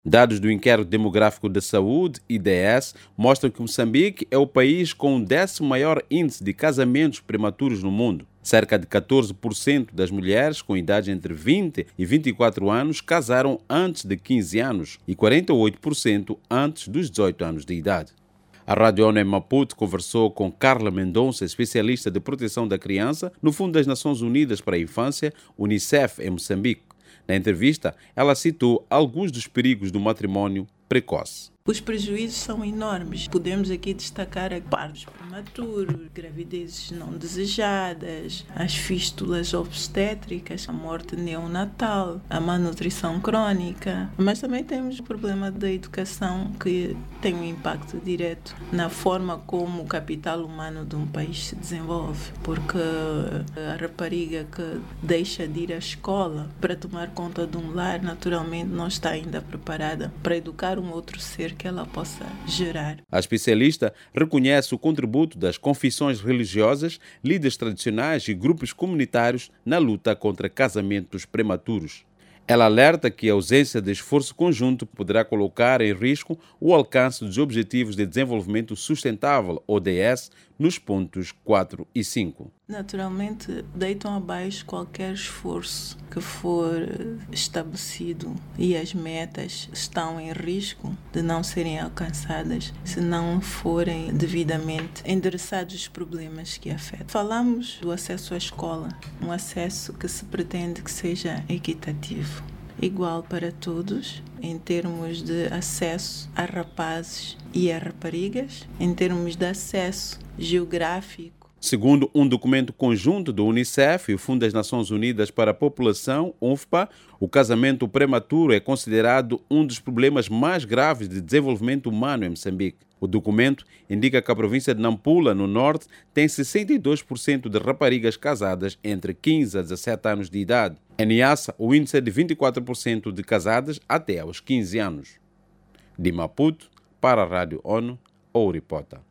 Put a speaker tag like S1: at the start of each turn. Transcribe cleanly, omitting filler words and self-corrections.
S1: Dados do Inquérito Demográfico da Saúde, IDS, mostram que Moçambique é o país com o 10º maior índice de casamentos prematuros no mundo. Cerca de 14% das mulheres com idade entre 20 e 24 anos casaram antes de 15 anos e 48% antes dos 18 anos de idade. A Rádio ONU em Maputo conversou com Carla Mendonça, especialista de proteção da criança no Fundo das Nações Unidas para a Infância, UNICEF, em Moçambique. Na entrevista, ela citou alguns dos perigos do matrimônio precoce.
S2: Os prejuízos são enormes. Podemos aqui destacar partos prematuros, gravidezes não desejadas, as fístulas obstétricas, a morte neonatal, a malnutrição crônica. Mas também temos o problema da educação, que tem um impacto direto na forma como o capital humano de um país se desenvolve. Porque a rapariga que deixa de ir à escola para tomar conta de um lar, naturalmente não está ainda preparada para educar um outro ser que ela possa gerar.
S1: A especialista reconhece o contributo das confissões religiosas, líderes tradicionais e grupos comunitários na luta contra casamentos prematuros. Ela alerta que a ausência de esforço conjunto poderá colocar em risco o alcance dos Objetivos de Desenvolvimento Sustentável, ODS, nos pontos 4 e 5.
S2: Naturalmente, deitam abaixo qualquer esforço que for estabelecido e as metas estão em risco de não serem alcançadas se não forem devidamente endereçados os problemas que afetam. Falamos do acesso à escola, um acesso que se pretende que seja equitativo, igual para todos, em termos de acesso a rapazes e a raparigas, em termos de acesso geográfico.
S1: Segundo um documento conjunto do UNICEF e o Fundo das Nações Unidas para a População, UNFPA, o casamento prematuro é considerado um dos problemas mais graves de desenvolvimento humano em Moçambique. O documento indica que a província de Nampula, no norte, tem 62% de raparigas casadas entre 15 a 17 anos de idade. Em Niassa, o índice é de 24% de casadas até aos 15 anos. De Maputo, para a Rádio ONU, Ouripota.